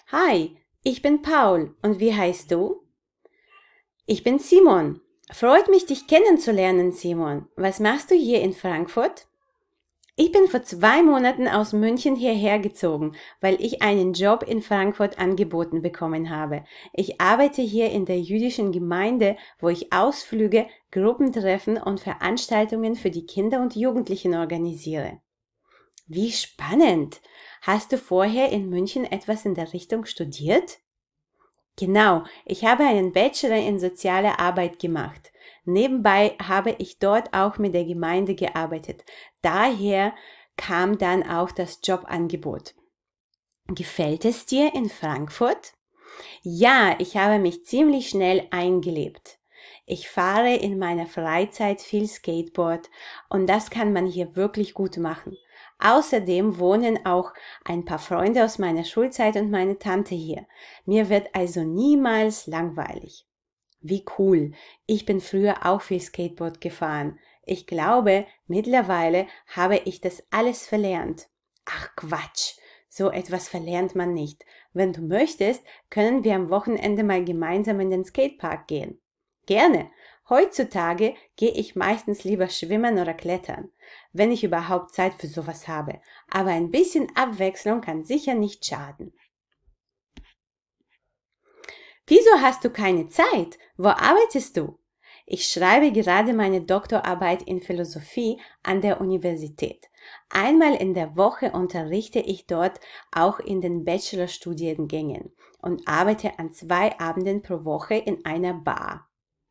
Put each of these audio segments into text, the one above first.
Hi, ich bin Paul und wie heißt du? Ich bin Simon. Freut mich, dich kennenzulernen, Simon. Was machst du hier in Frankfurt? Ich bin vor 2 Monaten aus München hierher gezogen, weil ich einen Job in Frankfurt angeboten bekommen habe. Ich arbeite hier in der jüdischen Gemeinde, wo ich Ausflüge, Gruppentreffen und Veranstaltungen für die Kinder und Jugendlichen organisiere. Wie spannend! Hast du vorher in München etwas in der Richtung studiert? Genau, ich habe einen Bachelor in soziale Arbeit gemacht. Nebenbei habe ich dort auch mit der Gemeinde gearbeitet. Daher kam dann auch das Jobangebot. Gefällt es dir in Frankfurt? Ja, ich habe mich ziemlich schnell eingelebt. Ich fahre in meiner Freizeit viel Skateboard und das kann man hier wirklich gut machen. Außerdem wohnen auch ein paar Freunde aus meiner Schulzeit und meine Tante hier. Mir wird also niemals langweilig. Wie cool. Ich bin früher auch viel Skateboard gefahren. Ich glaube, mittlerweile habe ich das alles verlernt. Ach Quatsch. So etwas verlernt man nicht. Wenn du möchtest, können wir am Wochenende mal gemeinsam in den Skatepark gehen. Gerne. Heutzutage gehe ich meistens lieber schwimmen oder klettern, wenn ich überhaupt Zeit für sowas habe. Aber ein bisschen Abwechslung kann sicher nicht schaden. Wieso hast du keine Zeit? Wo arbeitest du? Ich schreibe gerade meine Doktorarbeit in Philosophie an der Universität. Einmal in der Woche unterrichte ich dort auch in den Bachelorstudiengängen und arbeite an 2 Abenden pro Woche in einer Bar.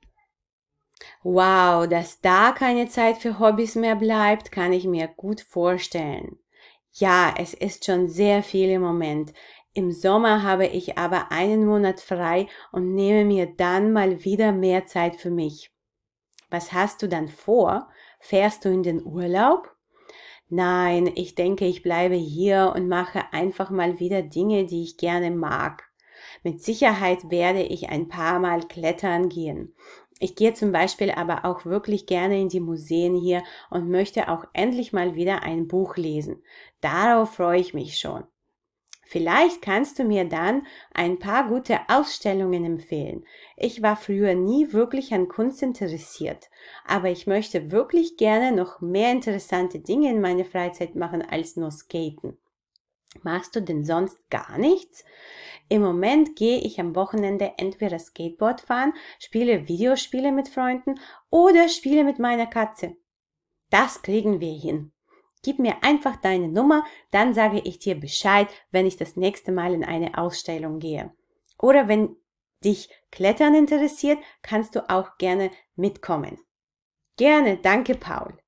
Wow, dass da keine Zeit für Hobbys mehr bleibt, kann ich mir gut vorstellen. Ja, es ist schon sehr viel im Moment. Im Sommer habe ich aber einen Monat frei und nehme mir dann mal wieder mehr Zeit für mich. Was hast du dann vor? Fährst du in den Urlaub? Nein, ich denke, ich bleibe hier und mache einfach mal wieder Dinge, die ich gerne mag. Mit Sicherheit werde ich ein paar Mal klettern gehen. Ich gehe zum Beispiel aber auch wirklich gerne in die Museen hier und möchte auch endlich mal wieder ein Buch lesen. Darauf freue ich mich schon. Vielleicht kannst du mir dann ein paar gute Ausstellungen empfehlen. Ich war früher nie wirklich an Kunst interessiert, aber ich möchte wirklich gerne noch mehr interessante Dinge in meiner Freizeit machen als nur skaten. Machst du denn sonst gar nichts? Im Moment gehe ich am Wochenende entweder Skateboard fahren, spiele Videospiele mit Freunden oder spiele mit meiner Katze. Das kriegen wir hin. Gib mir einfach deine Nummer, dann sage ich dir Bescheid, wenn ich das nächste Mal in eine Ausstellung gehe. Oder wenn dich Klettern interessiert, kannst du auch gerne mitkommen. Gerne, danke Paul.